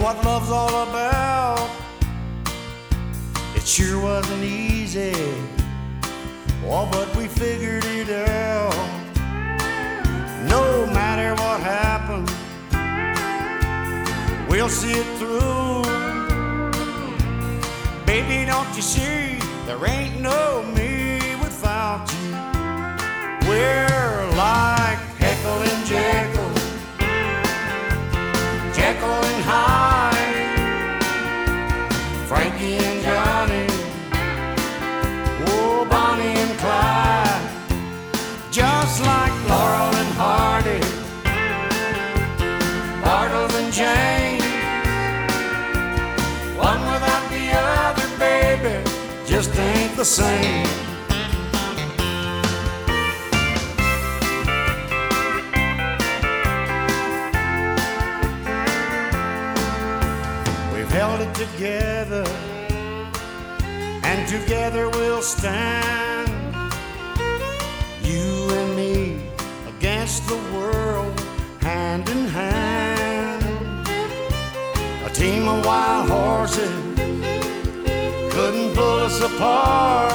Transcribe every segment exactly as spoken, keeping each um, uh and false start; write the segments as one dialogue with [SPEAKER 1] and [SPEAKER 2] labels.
[SPEAKER 1] what love's all about. It sure wasn't easy, oh, but we figured it out. No matter what happens, we'll see it through. Baby, don't you see, there ain't no me without you. We're like Heckle and Jekyll, Jekyll and Hyde, Frankie and Johnny, oh, Bonnie and Clyde. Just like Laurel and Hardy, Bartles and Jane. One without the other, baby, just ain't the same. We've held it together, and together we'll stand. You and me against the world, hand in hand. A team of wild horses couldn't pull us apart.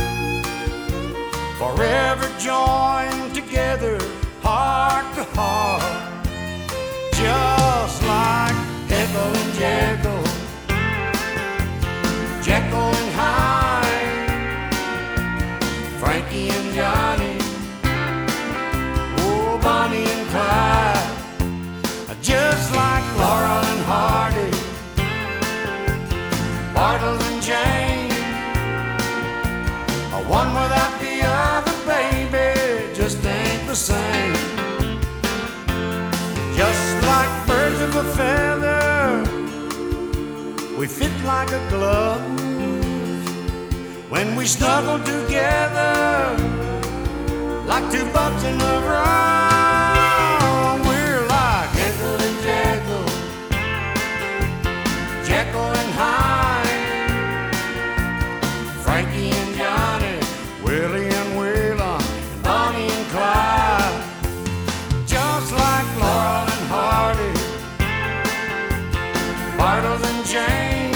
[SPEAKER 1] Forever joined together, heart to heart. Just like Heckle and Jekyll, Jekyll and Hyde, Frankie and Johnny, oh, Bonnie and Clyde. Just like Laurel and Hardy, Bartles and Jane. One without the other, baby, just ain't the same. Just like birds of a feather, we fit like a glove. When we snuggle together, like two bucks in a row, we're like Heckle and Jekyll, Jekyll and Hyde, Frankie and Johnny, Willie and Waylon, Bonnie and Clyde. Just like Laurel and Hardy, Bartles and Jane.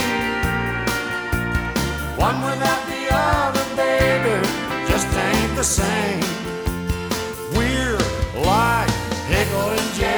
[SPEAKER 1] One without the other, baby, just ain't the same. We're like Heckle and Jekyll.